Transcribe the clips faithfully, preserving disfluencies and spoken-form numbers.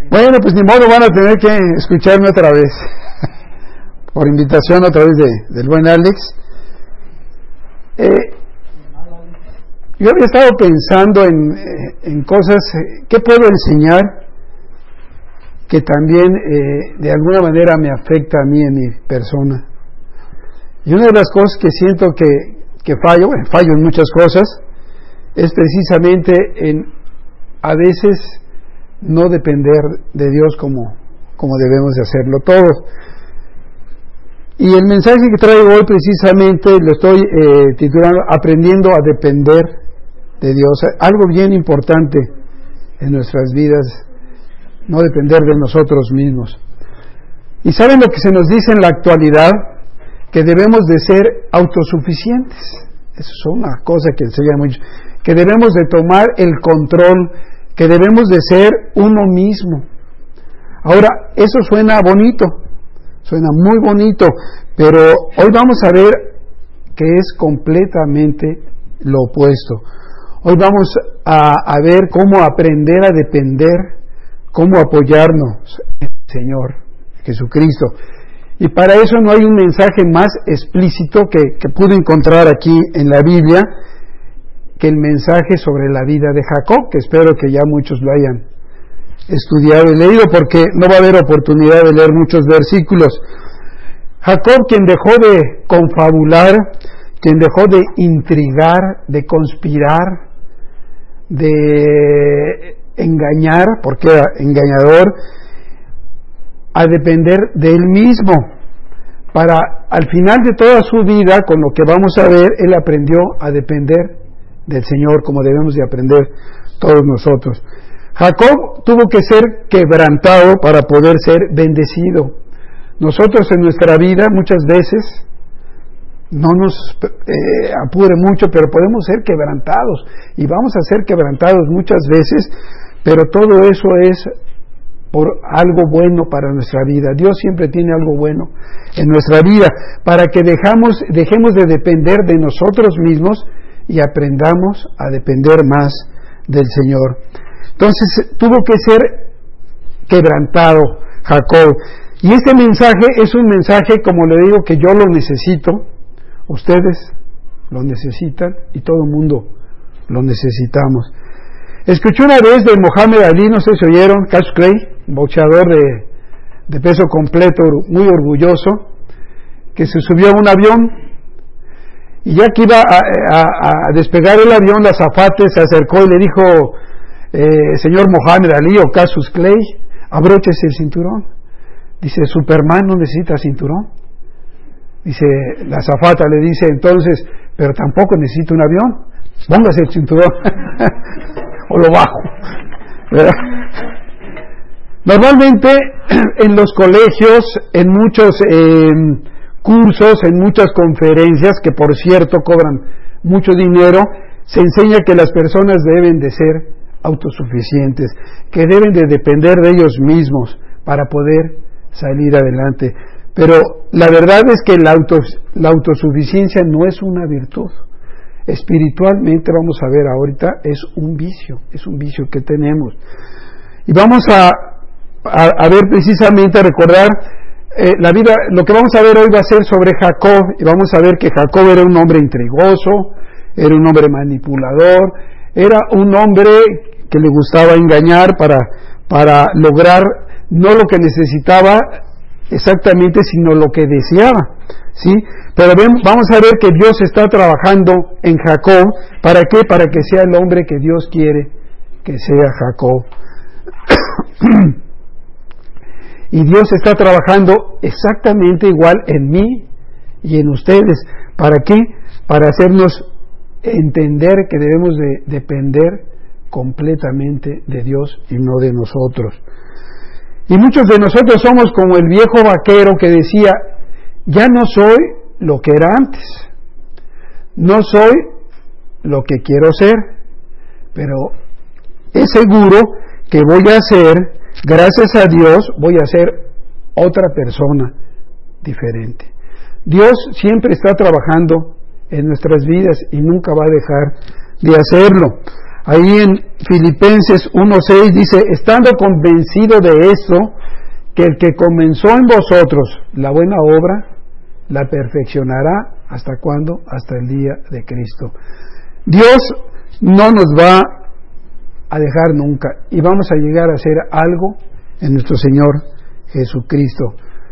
Bueno, pues ni modo, van a tener que escucharme otra vez, por invitación otra vez de, del buen Alex. Eh, yo había estado pensando en, en cosas, ¿qué puedo enseñar que también eh, de alguna manera me afecta a mí en mi persona? Y una de las cosas que siento que, que fallo, bueno, fallo en muchas cosas, es precisamente en a veces no depender de Dios como, como debemos de hacerlo todo. Y el mensaje que traigo hoy precisamente lo estoy eh, titulando Aprendiendo a depender de Dios. Algo bien importante en nuestras vidas, no depender de nosotros mismos. ¿Y saben lo que se nos dice en la actualidad? Que debemos de ser autosuficientes. Eso es una cosa que enseña mucho. Que debemos de tomar el control, que debemos de ser uno mismo. Ahora, eso suena bonito, suena muy bonito, pero hoy vamos a ver que es completamente lo opuesto. Hoy vamos a, a ver cómo aprender a depender, cómo apoyarnos en el Señor Jesucristo. Y para eso no hay un mensaje más explícito que, que pude encontrar aquí en la Biblia que el mensaje sobre la vida de Jacob, que espero que ya muchos lo hayan estudiado y leído, porque no va a haber oportunidad de leer muchos versículos. Jacob, quien dejó de confabular, quien dejó de intrigar, de conspirar, de engañar, porque era engañador, a depender de él mismo, para al final de toda su vida, con lo que vamos a ver, él aprendió a depender del Señor, como debemos de aprender todos nosotros. Jacob tuvo que ser quebrantado para poder ser bendecido. Nosotros en nuestra vida muchas veces no nos eh, apure mucho, pero podemos ser quebrantados, y vamos a ser quebrantados muchas veces, pero todo eso es por algo bueno para nuestra vida. Dios siempre tiene algo bueno en nuestra vida, para que dejamos, dejemos de depender de nosotros mismos y aprendamos a depender más del Señor. Entonces tuvo que ser quebrantado Jacob. Y este mensaje es un mensaje, como le digo, que yo lo necesito, ustedes lo necesitan y todo el mundo lo necesitamos. Escuché una vez de Mohamed Ali, no sé si oyeron, Cassius Clay, boxeador de, de peso completo, muy orgulloso, que se subió a un avión y ya que iba a, a, a despegar el avión, la azafate se acercó y le dijo, eh, señor Mohamed Ali o Cassius Clay, abróchese el cinturón. Dice, Superman no necesita cinturón. Dice, la azafata le dice, entonces, pero tampoco necesita un avión, póngase el cinturón o lo bajo, ¿verdad? Normalmente en los colegios, en muchos eh, cursos, en muchas conferencias, que por cierto cobran mucho dinero, se enseña que las personas deben de ser autosuficientes, que deben de depender de ellos mismos para poder salir adelante. Pero la verdad es que la, autos, la autosuficiencia no es una virtud. Espiritualmente, vamos a ver ahorita, es un vicio, es un vicio que tenemos. Y vamos a, a, a ver precisamente, a recordar eh, la vida. Lo que vamos a ver hoy va a ser sobre Jacob, y vamos a ver que Jacob era un hombre intrigoso, era un hombre manipulador, era un hombre que le gustaba engañar para, para lograr no lo que necesitaba exactamente, sino lo que deseaba, ¿sí? Pero ven, vamos a ver que Dios está trabajando en Jacob. ¿Para qué? Para que sea el hombre que Dios quiere que sea Jacob. Y Dios está trabajando exactamente igual en mí y en ustedes. ¿Para qué? Para hacernos entender que debemos de depender completamente de Dios y no de nosotros. Y muchos de nosotros somos como el viejo vaquero que decía, ya no soy lo que era antes, no soy lo que quiero ser, pero es seguro que voy a ser, gracias a Dios, voy a ser otra persona diferente. Dios siempre está trabajando en nuestras vidas y nunca va a dejar de hacerlo. Ahí en Filipenses uno seis dice, estando convencido de esto, que el que comenzó en vosotros la buena obra, la perfeccionará, ¿hasta cuándo? Hasta el día de Cristo. Dios no nos va a dejar nunca y vamos a llegar a hacer algo en nuestro Señor Jesucristo.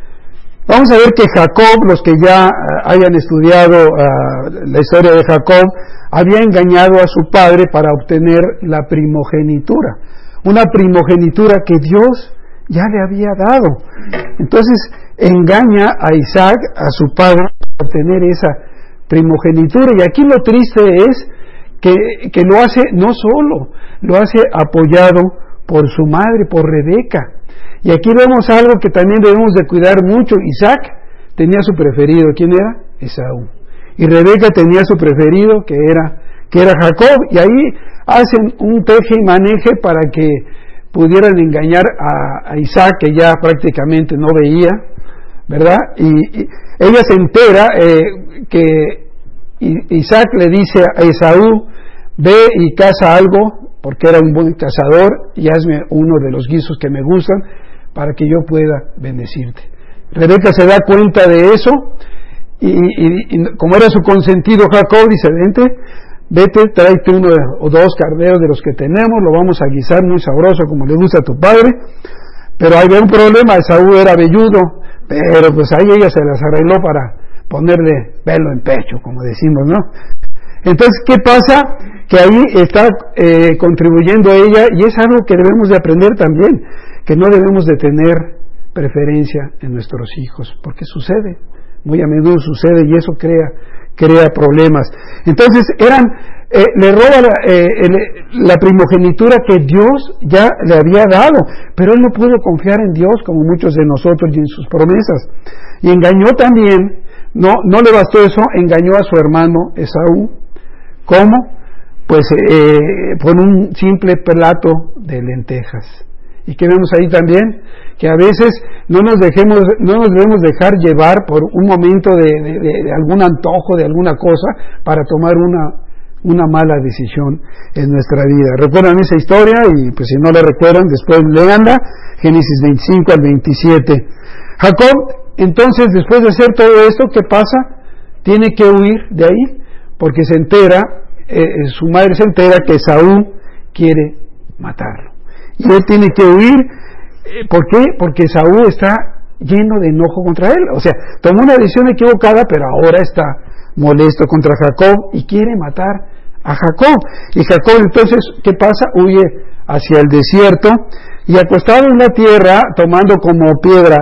Vamos a ver que Jacob, los que ya hayan estudiado uh, la historia de Jacob, había engañado a su padre para obtener la primogenitura, una primogenitura que Dios ya le había dado. Entonces engaña a Isaac, a su padre, para obtener esa primogenitura. Y aquí lo triste es que, que lo hace no solo, lo hace apoyado por su madre, por Rebeca. Y aquí vemos algo que también debemos de cuidar mucho. Isaac tenía su preferido. ¿Quién era? Esaú. Y Rebeca tenía su preferido, que era, que era Jacob. Y ahí hacen un teje y maneje para que pudieran engañar a, a Isaac, que ya prácticamente no veía, ¿verdad? Y, y ella se entera eh, que Isaac le dice a Esaú, ve y caza algo, porque era un buen cazador, y hazme uno de los guisos que me gustan, para que yo pueda bendecirte. Rebeca se da cuenta de eso, y, y, y como era su consentido Jacob, dice, vente, vete, tráete uno o dos carneros de los que tenemos, lo vamos a guisar muy sabroso como le gusta a tu padre. Pero había un problema, Esaú era velludo, pero pues ahí ella se las arregló para ponerle pelo en pecho, como decimos, ¿no? Entonces, ¿qué pasa? Que ahí está eh, contribuyendo ella, y es algo que debemos de aprender también, que no debemos de tener preferencia en nuestros hijos, porque sucede, muy a menudo sucede, y eso crea crea problemas. Entonces eran eh, le roba la, eh, el, la primogenitura que Dios ya le había dado, pero él no pudo confiar en Dios como muchos de nosotros y en sus promesas, y engañó también. No, no le bastó eso, engañó a su hermano Esaú. ¿Cómo? Pues eh, por un simple plato de lentejas. ¿Y qué vemos ahí también? Que a veces no nos dejemos, no nos debemos dejar llevar por un momento de, de, de, de algún antojo, de alguna cosa, para tomar una, una mala decisión en nuestra vida. Recuerdan esa historia, y pues si no la recuerdan, después léanla, Génesis veinticinco al veintisiete. Jacob, entonces, después de hacer todo esto, ¿qué pasa? Tiene que huir de ahí, porque se entera, eh, su madre se entera que Esaú quiere matarlo. Y él tiene que huir. ¿Por qué? Porque Esaú está lleno de enojo contra él. O sea, tomó una decisión equivocada, pero ahora está molesto contra Jacob y quiere matar a Jacob. Y Jacob, entonces, ¿qué pasa? Huye hacia el desierto, y acostado en la tierra, tomando como piedra,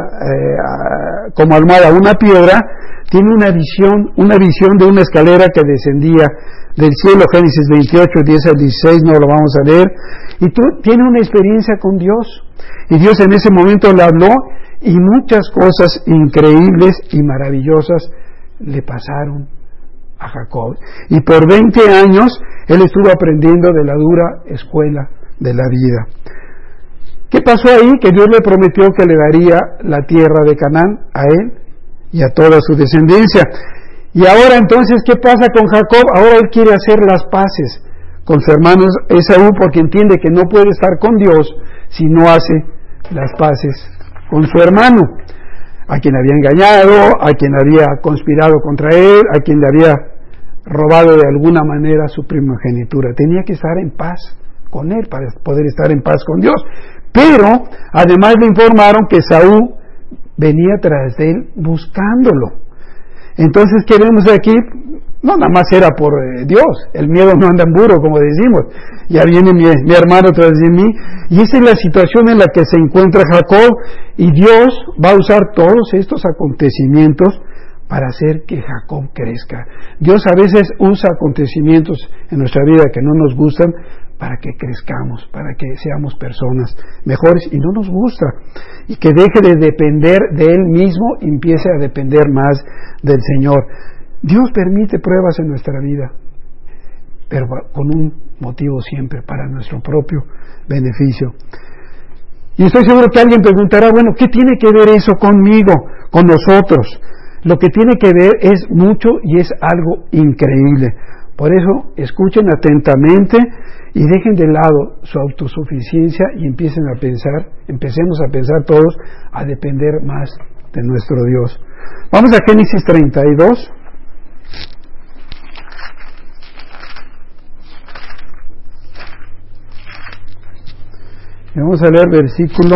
eh, como almohada una piedra, tiene una visión, una visión de una escalera que descendía del cielo. Génesis veintiocho, diez al dieciséis, no lo vamos a leer. Y tú tiene una experiencia con Dios, y Dios en ese momento le habló, y muchas cosas increíbles y maravillosas le pasaron a Jacob. Y por veinte años él estuvo aprendiendo de la dura escuela de la vida. ¿Qué pasó ahí? Que Dios le prometió que le daría la tierra de Canaán a él y a toda su descendencia. Y ahora entonces, ¿qué pasa con Jacob? Ahora él quiere hacer las paces con su hermano Esaú, porque entiende que no puede estar con Dios si no hace las paces con su hermano, a quien había engañado, a quien había conspirado contra él, a quien le había robado de alguna manera su primogenitura. Tenía que estar en paz con él para poder estar en paz con Dios. Pero además le informaron que Esaú venía tras de él buscándolo. Entonces, ¿qué vemos aquí? No, nada más era por eh, Dios. El miedo no anda en burro, como decimos. Ya viene mi, mi hermano tras de mí. Y esa es la situación en la que se encuentra Jacob. Y Dios va a usar todos estos acontecimientos para hacer que Jacob crezca. Dios a veces usa acontecimientos en nuestra vida que no nos gustan para que crezcamos, para que seamos personas mejores, y no nos gusta, y que deje de depender de Él mismo y empiece a depender más del Señor. Dios permite pruebas en nuestra vida, pero con un motivo siempre, para nuestro propio beneficio. Y estoy seguro que alguien preguntará, bueno, ¿qué tiene que ver eso conmigo, con nosotros? Lo que tiene que ver es mucho, y es algo increíble, Por eso, escuchen atentamente y dejen de lado su autosuficiencia y empiecen a pensar, empecemos a pensar todos a depender más de nuestro Dios. Vamos a Génesis treinta y dos. Y vamos a leer versículo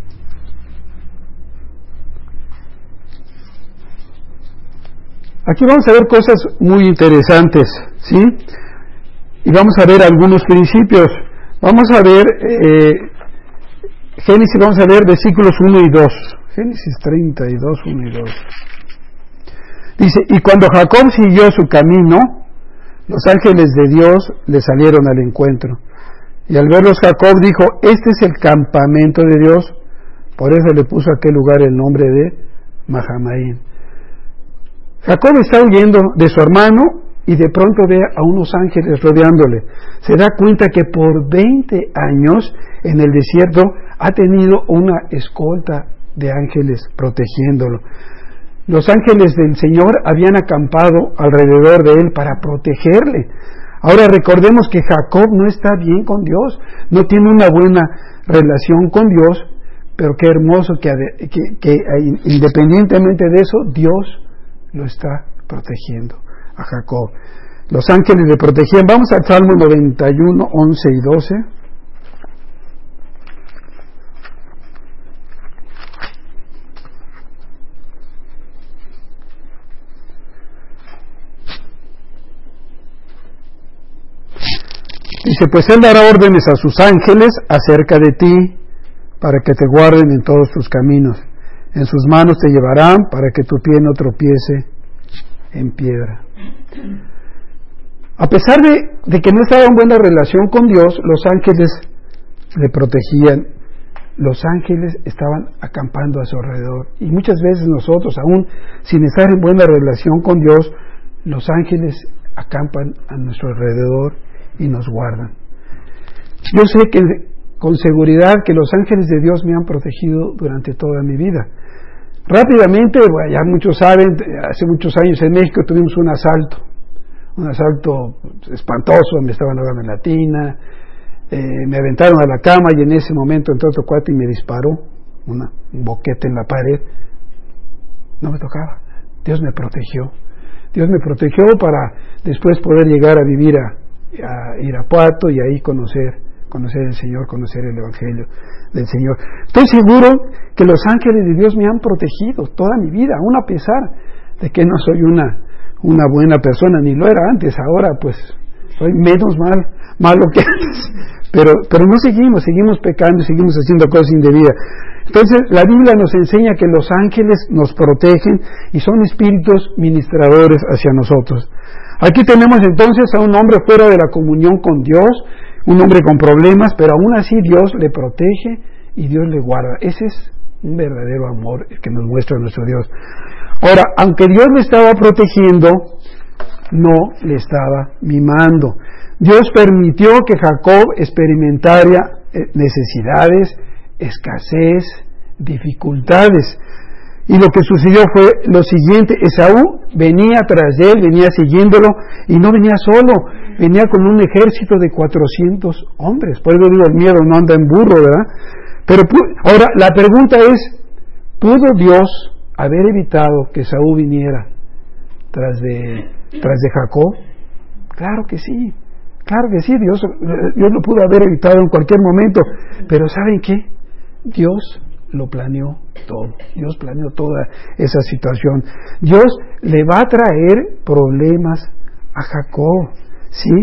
Aquí vamos a ver cosas muy interesantes, ¿sí? Y vamos a ver algunos principios. Vamos a ver eh, Génesis, vamos a ver versículos uno y dos. Génesis treinta y dos, uno y dos. Dice, y cuando Jacob siguió su camino, los ángeles de Dios le salieron al encuentro. Y al verlos Jacob dijo, este es el campamento de Dios. Por eso le puso a aquel lugar el nombre de Mahanaim. Jacob está huyendo de su hermano y de pronto ve a unos ángeles rodeándole. Se da cuenta que por veinte años en el desierto ha tenido una escolta de ángeles protegiéndolo. Los ángeles del Señor habían acampado alrededor de él para protegerle. Ahora recordemos que Jacob no está bien con Dios, no tiene una buena relación con Dios, pero qué hermoso que, que, que independientemente de eso, Dios lo está protegiendo a Jacob. Los ángeles le protegían. Vamos al Salmo noventa y uno, once y doce. Dice, pues Él dará órdenes a sus ángeles acerca de ti, para que te guarden en todos tus caminos. En sus manos te llevarán para que tu pie no tropiece en piedra. A pesar de, de que no estaba en buena relación con Dios, los ángeles le protegían. Los ángeles estaban acampando a su alrededor. Y muchas veces nosotros, aún sin estar en buena relación con Dios, los ángeles acampan a nuestro alrededor y nos guardan. Yo sé que con seguridad que los ángeles de Dios me han protegido durante toda mi vida. Rápidamente, bueno, ya muchos saben, hace muchos años en México tuvimos un asalto, un asalto espantoso, me estaban ahogando en la tina, eh, me aventaron a la cama y en ese momento entró otro cuate y me disparó una, un boquete en la pared. No me tocaba, Dios me protegió, Dios me protegió para después poder llegar a vivir a, a Irapuato y ahí conocer conocer el Señor, conocer el Evangelio del Señor. Estoy seguro que los ángeles de Dios me han protegido toda mi vida, aun a pesar de que no soy una, una buena persona, ni lo era antes, ahora pues soy menos mal, malo que antes, pero, pero no seguimos, seguimos pecando, seguimos haciendo cosas indebidas. Entonces la Biblia nos enseña que los ángeles nos protegen y son espíritus ministradores hacia nosotros. Aquí tenemos entonces a un hombre fuera de la comunión con Dios, un hombre con problemas, pero aún así Dios le protege y Dios le guarda. Ese es un verdadero amor el que nos muestra nuestro Dios. Ahora, aunque Dios le estaba protegiendo, no le estaba mimando. Dios permitió que Jacob experimentara necesidades, escasez, dificultades. Y lo que sucedió fue lo siguiente: Esaú venía tras de él, venía siguiéndolo, y no venía solo, venía con un ejército de cuatrocientos hombres. Por eso digo, el miedo no anda en burro, ¿verdad? Pero ahora la pregunta es, ¿pudo Dios haber evitado que Esaú viniera tras de, tras de Jacob? Claro que sí, claro que sí, Dios, Dios lo pudo haber evitado en cualquier momento, pero ¿saben qué? Dios lo planeó todo, Dios planeó toda esa situación. Dios le va a traer problemas a Jacob, ¿sí?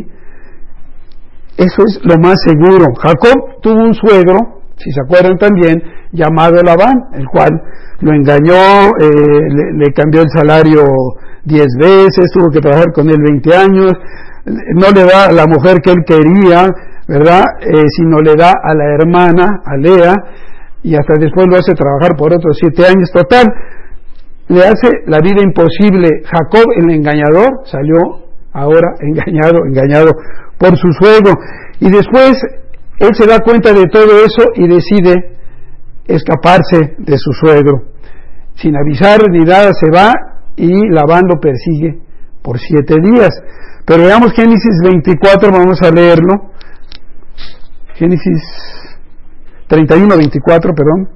Eso es lo más seguro. Jacob tuvo un suegro, si se acuerdan también, llamado Labán, el cual lo engañó, eh, le, le cambió el salario diez veces, tuvo que trabajar con él veinte años, no le da a la mujer que él quería, ¿verdad? Eh, sino le da a la hermana, a Lea, y hasta después lo hace trabajar por otros siete años. Total, le hace la vida imposible. Jacob, el engañador, salió ahora engañado, engañado por su suegro. Y después él se da cuenta de todo eso y decide escaparse de su suegro. Sin avisar ni nada se va y Labán lo persigue por siete días. Pero veamos Génesis veinticuatro, vamos a leerlo. Génesis treinta y uno, veinticuatro, perdón.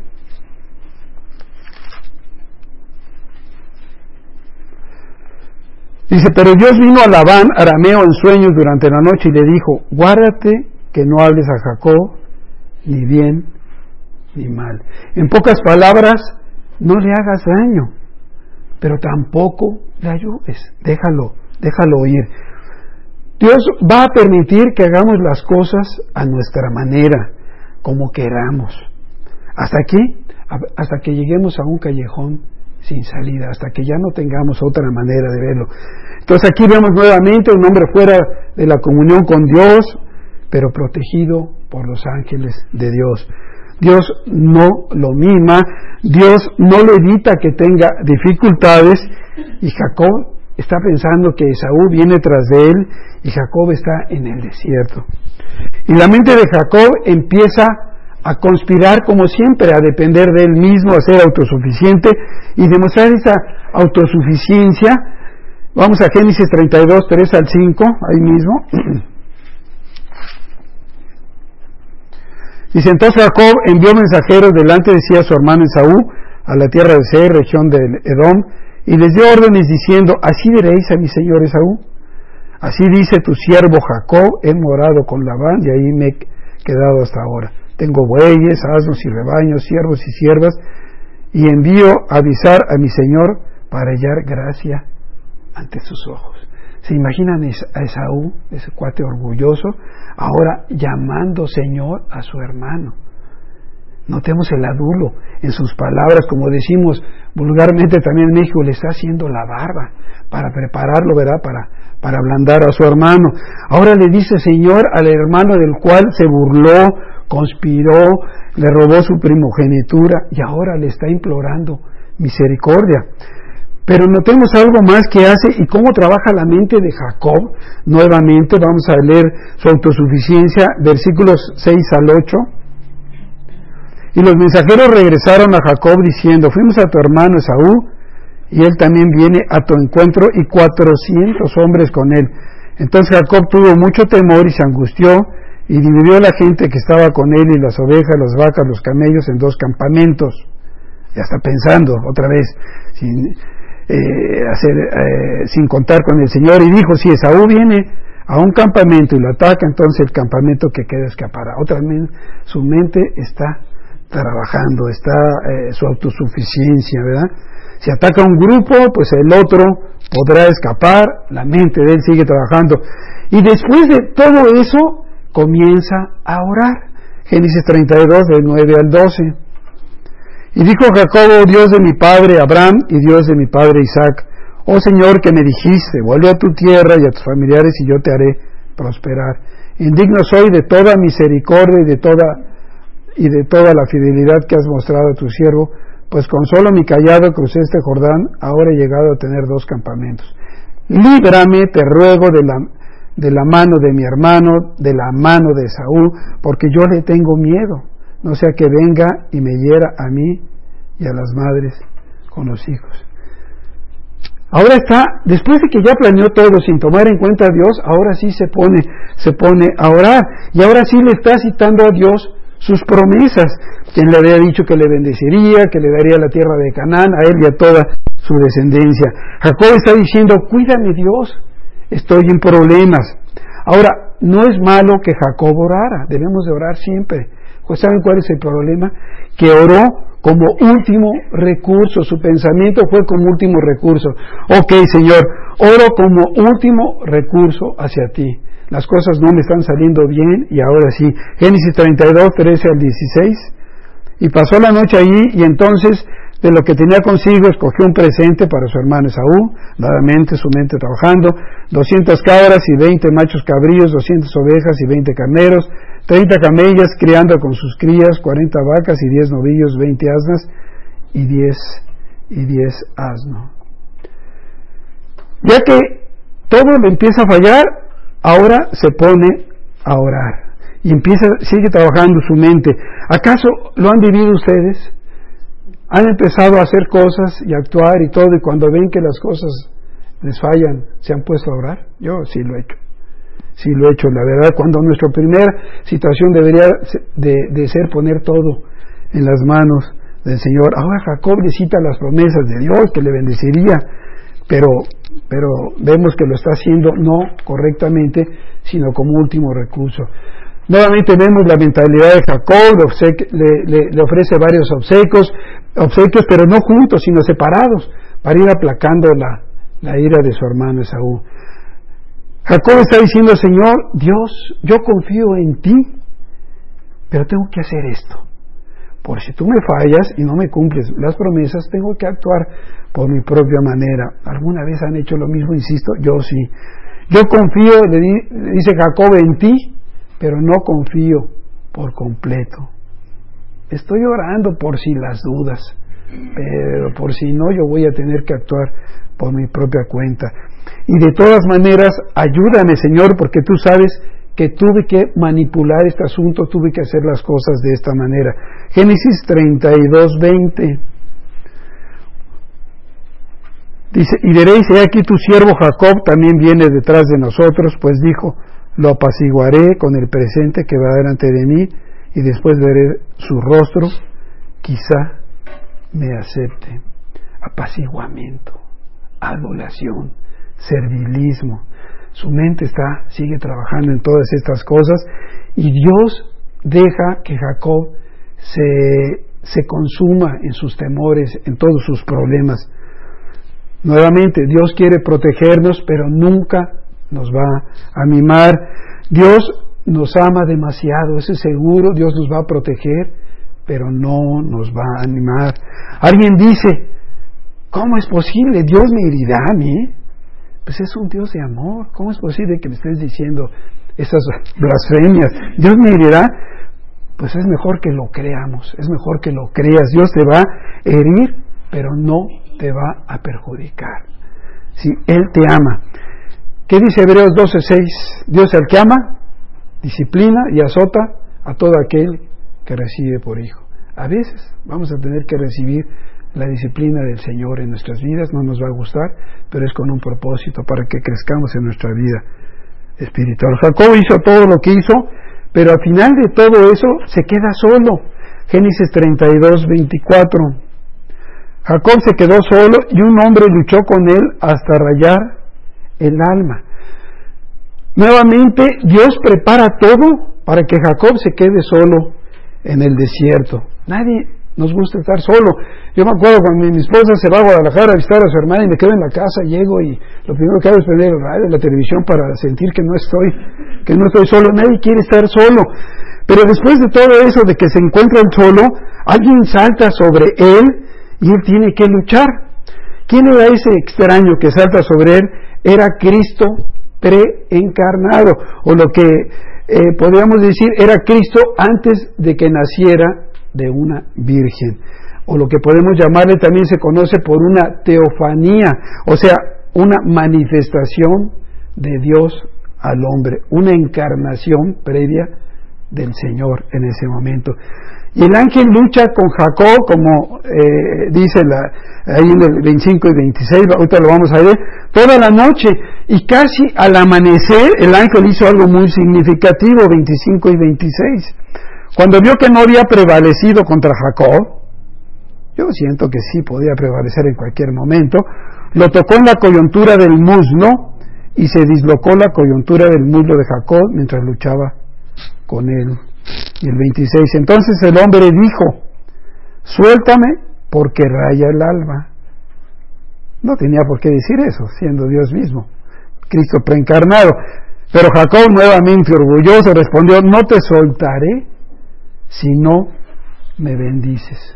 Dice, pero Dios vino a Labán, arameo, en sueños durante la noche y le dijo, guárdate que no hables a Jacob ni bien ni mal. En pocas palabras, no le hagas daño, pero tampoco le ayudes. Déjalo, déjalo ir. Dios va a permitir que hagamos las cosas a nuestra manera, como queramos. ¿Hasta aquí? Hasta que lleguemos a un callejón sin salida, hasta que ya no tengamos otra manera de verlo. Entonces aquí vemos nuevamente un hombre fuera de la comunión con Dios, pero protegido por los ángeles de Dios. Dios no lo mima, Dios no le evita que tenga dificultades, y Jacob está pensando que Esaú viene tras de él, y Jacob está en el desierto. Y la mente de Jacob empieza a conspirar como siempre, a depender de él mismo, a ser autosuficiente y demostrar esa autosuficiencia. Vamos a Génesis treinta y dos, tres al cinco, ahí mismo. Dice, entonces Jacob envió mensajeros delante de sí a su hermano Esaú, a la tierra de Seir, región de Edom, y les dio órdenes diciendo, así diréis a mi señor Esaú, así dice tu siervo Jacob, he morado con Labán y ahí me he quedado hasta ahora. Tengo bueyes, asnos y rebaños, siervos y siervas, y envío a avisar a mi señor para hallar gracia ante sus ojos. ¿Se imaginan a Esaú, ese cuate orgulloso, ahora llamando Señor a su hermano? Notemos el adulo en sus palabras, como decimos vulgarmente también en México, le está haciendo la barba para prepararlo, ¿verdad? Para, para ablandar a su hermano. Ahora le dice Señor al hermano del cual se burló, conspiró, le robó su primogenitura y ahora le está implorando misericordia. Pero notemos algo más que hace y cómo trabaja la mente de Jacob. Nuevamente vamos a leer su autosuficiencia, versículos seis al ocho. Y los mensajeros regresaron a Jacob diciendo, fuimos a tu hermano Esaú, y él también viene a tu encuentro, y cuatrocientos hombres con él. Entonces Jacob tuvo mucho temor y se angustió, y dividió la gente que estaba con él, y las ovejas, las vacas, los camellos, en dos campamentos. Ya está pensando otra vez, sin, eh, hacer, eh, sin contar con el Señor, y dijo, si Esaú viene a un campamento y lo ataca, entonces el campamento que queda escapará. Otra vez su mente está trabajando, está eh, su autosuficiencia, ¿verdad? Si ataca un grupo, pues el otro podrá escapar, la mente de él sigue trabajando. Y después de todo eso, comienza a orar. Génesis treinta y dos, del nueve al doce. Y dijo Jacob, oh Dios de mi padre Abraham y Dios de mi padre Isaac, oh Señor que me dijiste, vuelve a tu tierra y a tus familiares y yo te haré prosperar. Indigno soy de toda misericordia y de toda y de toda la fidelidad que has mostrado a tu siervo, pues con solo mi cayado crucé este Jordán, ahora he llegado a tener dos campamentos. Líbrame, te ruego, de la, de la mano de mi hermano, de la mano de Esaú, porque yo le tengo miedo, no sea que venga y me hiera a mí y a las madres con los hijos. Ahora está, después de que ya planeó todo sin tomar en cuenta a Dios, ahora sí se pone, se pone a orar, y ahora sí le está citando a Dios sus promesas, quien le había dicho que le bendeciría, que le daría la tierra de Canaán a él y a toda su descendencia. Jacob está diciendo, cuídame Dios, estoy en problemas. Ahora, no es malo que Jacob orara, debemos de orar siempre. Pues ¿saben cuál es el problema? Que oró como último recurso, su pensamiento fue como último recurso. Ok, Señor, oro como último recurso hacia ti. Las cosas no me están saliendo bien y ahora sí. Génesis treinta y dos, trece al dieciséis. Y pasó la noche allí y entonces de lo que tenía consigo escogió un presente para su hermano Esaú, nuevamente su mente trabajando, doscientas cabras y veinte machos cabríos, doscientas ovejas y veinte carneros, treinta camellas criando con sus crías, cuarenta vacas y diez novillos, veinte asnas y diez y diez asnos. Ya que todo le empieza a fallar, ahora se pone a orar y empieza, sigue trabajando su mente. ¿Acaso lo han vivido ustedes? Han empezado a hacer cosas y actuar y todo, y cuando ven que las cosas les fallan, se han puesto a orar? Yo sí lo he hecho. Sí lo he hecho, la verdad, cuando nuestra primera situación debería de, de ser poner todo en las manos del Señor. Ahora Jacob le cita las promesas de Dios que le bendeciría, pero, pero vemos que lo está haciendo no correctamente, sino como último recurso. Nuevamente vemos la mentalidad de Jacob, le, obsequ- le, le, le ofrece varios obsequios, obsequios, pero no juntos, sino separados, para ir aplacando la, la ira de su hermano Esaú. Jacob está diciendo, Señor, Dios, yo confío en ti, pero tengo que hacer esto. Por si tú me fallas y no me cumples las promesas, tengo que actuar por mi propia manera. ¿Alguna vez han hecho lo mismo? Insisto, yo sí. Yo confío, le, di, le dice Jacob, en ti, pero no confío por completo. Estoy orando por si las dudas, pero por si no, yo voy a tener que actuar por mi propia cuenta. Y de todas maneras, ayúdame, Señor, porque tú sabes que tuve que manipular este asunto, tuve que hacer las cosas de esta manera. Génesis treinta y dos, veinte. Dice, y veréis, he aquí tu siervo Jacob también viene detrás de nosotros, pues dijo, lo apaciguaré con el presente que va delante de mí, y después veré su rostro, quizá me acepte. Apaciguamiento, adulación, servilismo. Su mente está, sigue trabajando en todas estas cosas, y Dios deja que Jacob se, se consuma en sus temores, en todos sus problemas. Nuevamente, Dios quiere protegernos, pero nunca nos va a mimar. Dios nos ama demasiado, eso es seguro. Dios nos va a proteger, pero no nos va a animar. Alguien dice, ¿cómo es posible? ¿Dios me herirá a mí? Pues es un Dios de amor. ¿Cómo es posible que me estés diciendo esas blasfemias? ¿Dios me herirá? Pues es mejor que lo creamos, es mejor que lo creas. Dios te va a herir, pero no te va a perjudicar. Si Él te ama. ¿Qué dice Hebreos doce seis? Dios al que ama, disciplina y azota a todo aquel que recibe por hijo. A veces vamos a tener que recibir la disciplina del Señor en nuestras vidas, no nos va a gustar, pero es con un propósito, para que crezcamos en nuestra vida espiritual. Jacob hizo todo lo que hizo, pero al final de todo eso se queda solo. Génesis treinta y dos, veinticuatro. Jacob se quedó solo y un hombre luchó con él hasta rayar el alma. Nuevamente Dios prepara todo para que Jacob se quede solo en el desierto. Nadie nos gusta estar solo. Yo me acuerdo cuando mi esposa se va a Guadalajara a visitar a su hermana y me quedo en la casa, llego y lo primero que hago es prender el radio, la televisión, para sentir que no estoy, que no estoy solo. Nadie quiere estar solo. Pero después de todo eso, de que se encuentran solo, alguien salta sobre él y él tiene que luchar. ¿Quién era ese extraño que salta sobre él? Era Cristo preencarnado, o lo que eh, podríamos decir era Cristo antes de que naciera de una virgen, o lo que podemos llamarle, también se conoce por una teofanía, o sea, una manifestación de Dios al hombre, una encarnación previa del Señor en ese momento. Y el ángel lucha con Jacob, como eh, dice la, ahí en el veinticinco y veintiséis, ahorita lo vamos a ver, toda la noche, y casi al amanecer el ángel hizo algo muy significativo, veinticinco y veintiséis. Cuando vio que no había prevalecido contra Jacob, yo siento que sí podía prevalecer en cualquier momento, lo tocó en la coyuntura del muslo y se dislocó la coyuntura del muslo de Jacob mientras luchaba con él. Y el veintiséis, entonces el hombre dijo, suéltame porque raya el alma. No tenía por qué decir eso, siendo Dios mismo, Cristo preencarnado. Pero Jacob, nuevamente orgulloso, respondió, no te soltaré si no me bendices.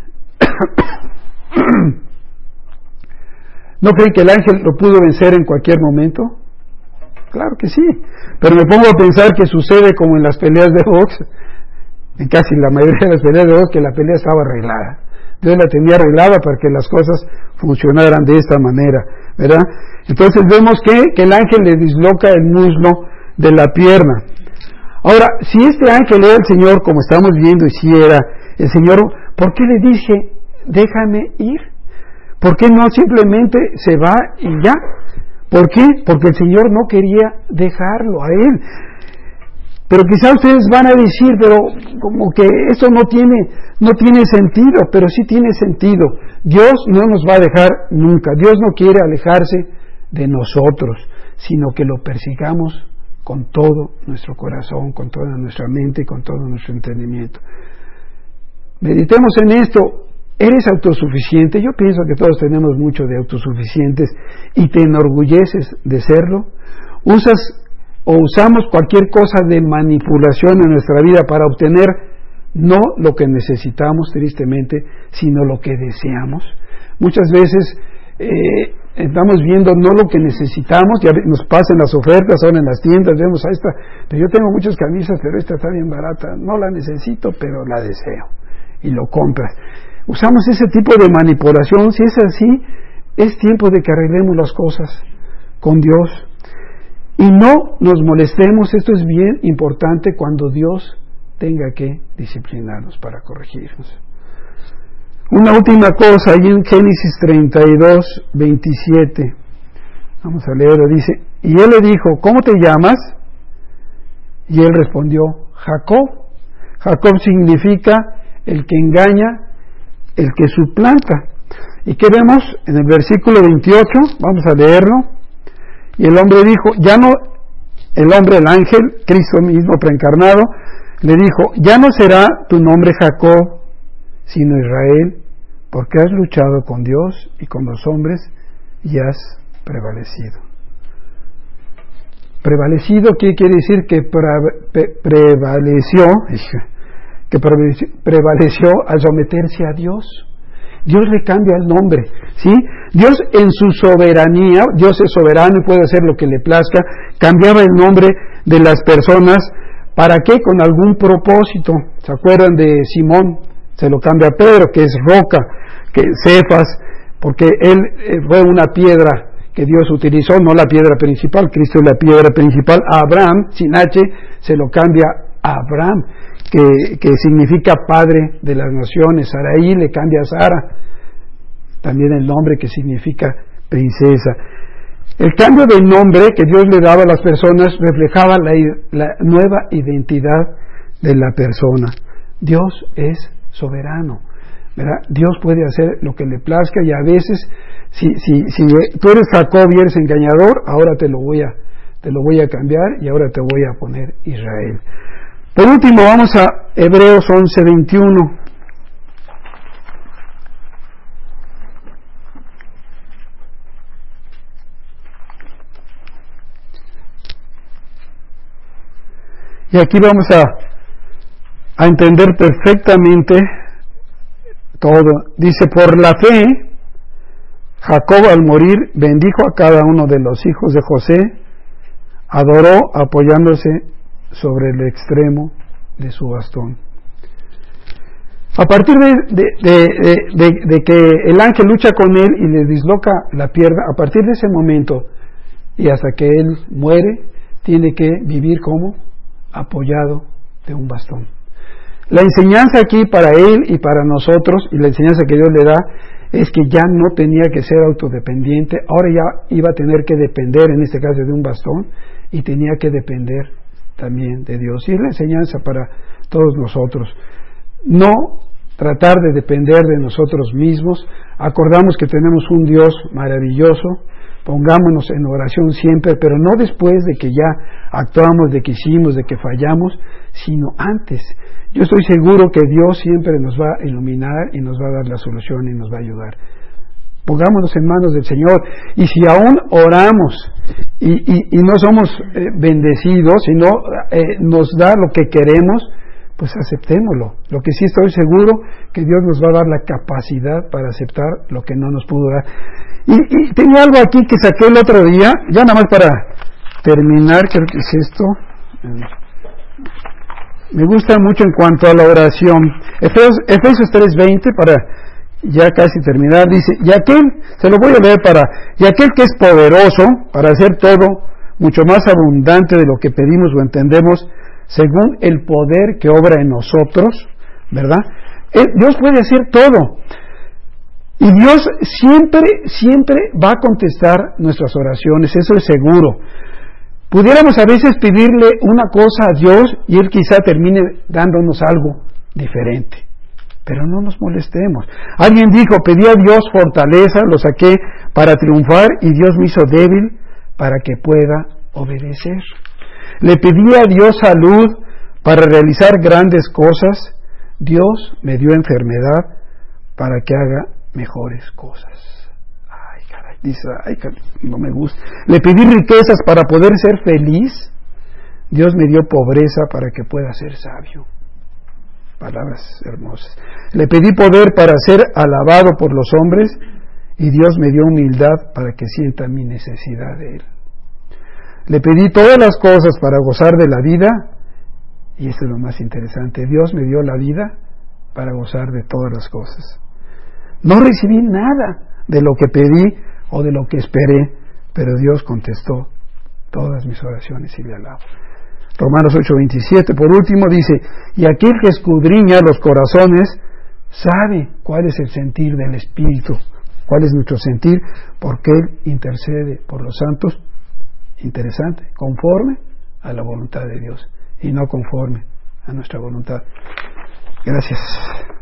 ¿No creen que el ángel lo pudo vencer en cualquier momento? Claro que sí, pero me pongo a pensar que sucede como en las peleas de box, en casi la mayoría de las peleas de box, que la pelea estaba arreglada. Dios la tenía arreglada para que las cosas funcionaran de esta manera, ¿verdad? Entonces vemos que, que el ángel le disloca el muslo de la pierna. Ahora, si este ángel era el Señor, como estamos viendo, y si era el Señor, ¿por qué le dije, déjame ir? ¿Por qué no simplemente se va y ya? ¿Por qué? Porque el Señor no quería dejarlo a él. Pero quizá ustedes van a decir, pero como que eso no tiene, no tiene sentido, pero sí tiene sentido. Dios no nos va a dejar nunca. Dios no quiere alejarse de nosotros, sino que lo persigamos con todo nuestro corazón, con toda nuestra mente, con todo nuestro entendimiento. Meditemos en esto. ¿Eres autosuficiente? Yo pienso que todos tenemos mucho de autosuficientes y te enorgulleces de serlo. ¿Usas o usamos cualquier cosa de manipulación en nuestra vida para obtener no lo que necesitamos, tristemente, sino lo que deseamos? Muchas veces eh, estamos viendo no lo que necesitamos, ya nos pasan las ofertas, ahora en las tiendas, vemos a esta, pero yo tengo muchas camisas, pero esta está bien barata, no la necesito, pero la deseo, y lo compras. Usamos ese tipo de manipulación. Si es así, es tiempo de que arreglemos las cosas con Dios. Y no nos molestemos, esto es bien importante cuando Dios tenga que disciplinarnos para corregirnos. Una última cosa, ahí en Génesis treinta y dos, veintisiete. Vamos a leerlo, dice, y él le dijo, ¿cómo te llamas? Y él respondió, Jacob. Jacob significa el que engaña, el que suplanta. ¿Y qué vemos? En el versículo veintiocho, vamos a leerlo. Y el hombre dijo, ya no, el hombre, el ángel, Cristo mismo preencarnado, le dijo, ya no será tu nombre Jacob, sino Israel, porque has luchado con Dios y con los hombres y has prevalecido. Prevalecido, ¿qué quiere decir? Que pre, prevaleció, que prevaleció al someterse a Dios. Dios le cambia el nombre, ¿sí? Dios en su soberanía, Dios es soberano y puede hacer lo que le plazca, cambiaba el nombre de las personas, ¿para qué? Con algún propósito. ¿Se acuerdan de Simón? Se lo cambia a Pedro, que es roca, que Cefas, porque él fue una piedra que Dios utilizó, no la piedra principal, Cristo es la piedra principal. A Abraham, sin H, se lo cambia a Abraham, que, que significa padre de las naciones. Sarai le cambia a Sara, también el nombre que significa princesa. El cambio de nombre que Dios le daba a las personas reflejaba la, la nueva identidad de la persona. Dios es soberano, ¿verdad? Dios puede hacer lo que le plazca, y a veces si, si, si tú eres Jacob y eres engañador, ahora te lo voy a te lo voy a cambiar y ahora te voy a poner Israel. Por último, vamos a Hebreos once veintiuno. Y aquí vamos a, a entender perfectamente todo. Dice, por la fe, Jacob al morir bendijo a cada uno de los hijos de José, adoró apoyándose sobre el extremo de su bastón. A partir de, de, de, de, de que el ángel lucha con él y le disloca la pierna, a partir de ese momento y hasta que él muere, tiene que vivir como apoyado de un bastón. La enseñanza aquí para él y para nosotros, y la enseñanza que Dios le da, es que ya no tenía que ser autodependiente, ahora ya iba a tener que depender, en este caso, de un bastón, y tenía que depender también de Dios. Y es la enseñanza para todos nosotros. No tratar de depender de nosotros mismos. Acordamos que tenemos un Dios maravilloso, pongámonos en oración siempre, pero no después de que ya actuamos, de que hicimos, de que fallamos, sino antes. Yo estoy seguro que Dios siempre nos va a iluminar y nos va a dar la solución y nos va a ayudar. Pongámonos en manos del Señor, y si aún oramos y, y, y no somos eh, bendecidos, sino eh, nos da lo que queremos, pues aceptémoslo. Lo que sí estoy seguro, que Dios nos va a dar la capacidad para aceptar lo que no nos pudo dar. Y, y tengo algo aquí que saqué el otro día, ya nada más para terminar, creo que es esto. Me gusta mucho en cuanto a la oración. Efesios, Efesios tres veinte, para ya casi terminar, dice, y aquel, se lo voy a leer para, y aquel que es poderoso para hacer todo mucho más abundante de lo que pedimos o entendemos, según el poder que obra en nosotros, ¿verdad? Él, Dios puede hacer todo. Y Dios siempre, siempre va a contestar nuestras oraciones, eso es seguro. Pudiéramos a veces pedirle una cosa a Dios y Él quizá termine dándonos algo diferente. Pero no nos molestemos. Alguien dijo, pedí a Dios fortaleza, lo saqué para triunfar y Dios me hizo débil para que pueda obedecer. Le pedí a Dios salud para realizar grandes cosas. Dios me dio enfermedad para que haga mejores cosas. Ay, caray, dice, ay, caray, no me gusta. Le pedí riquezas para poder ser feliz. Dios me dio pobreza para que pueda ser sabio. Palabras hermosas. Le pedí poder para ser alabado por los hombres y Dios me dio humildad para que sienta mi necesidad de Él. Le pedí todas las cosas para gozar de la vida y esto es lo más interesante. Dios me dio la vida para gozar de todas las cosas. No recibí nada de lo que pedí o de lo que esperé, pero Dios contestó todas mis oraciones y le alabo. Romanos ocho veintisiete, por último, dice, y aquel que escudriña los corazones sabe cuál es el sentir del Espíritu, cuál es nuestro sentir, porque Él intercede por los santos, interesante, conforme a la voluntad de Dios y no conforme a nuestra voluntad. Gracias.